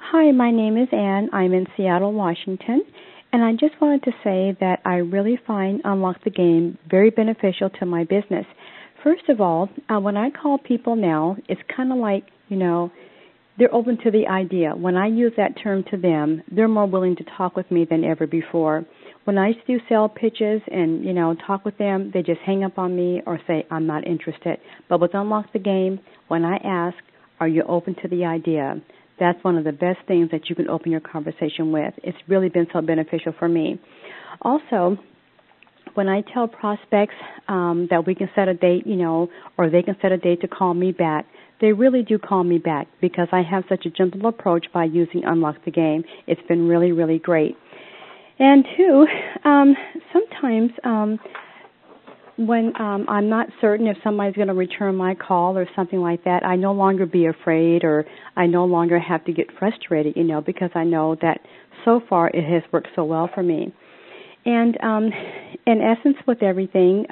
Hi, my name is Ann. I'm in Seattle, Washington, and I just wanted to say that I really find Unlock the Game very beneficial to my business. First of all, when I call people now, it's kind of like, they're open to the idea. When I use that term to them, they're more willing to talk with me than ever before. When I do sell pitches and, talk with them, they just hang up on me or say, I'm not interested. But with Unlock the Game, when I ask, are you open to the idea? That's one of the best things that you can open your conversation with. It's really been so beneficial for me. Also, when I tell prospects that we can set a date, or they can set a date to call me back, they really do call me back because I have such a gentle approach by using Unlock the Game. It's been really, really great. And two, sometimes when I'm not certain if somebody's going to return my call or something like that, I no longer be afraid or I no longer have to get frustrated, because I know that so far it has worked so well for me. And in essence, with everything,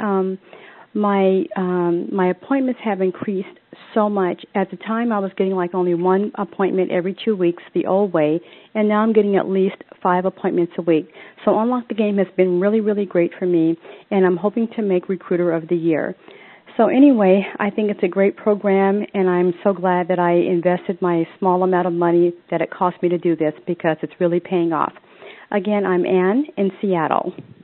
my appointments have increased so much. At the time, I was getting like only one appointment every 2 weeks the old way, and now I'm getting at least 5 appointments a week. So Unlock the Game has been really, really great for me, and I'm hoping to make Recruiter of the Year. So anyway, I think it's a great program, and I'm so glad that I invested my small amount of money that it cost me to do this because it's really paying off. Again, I'm Ann in Seattle.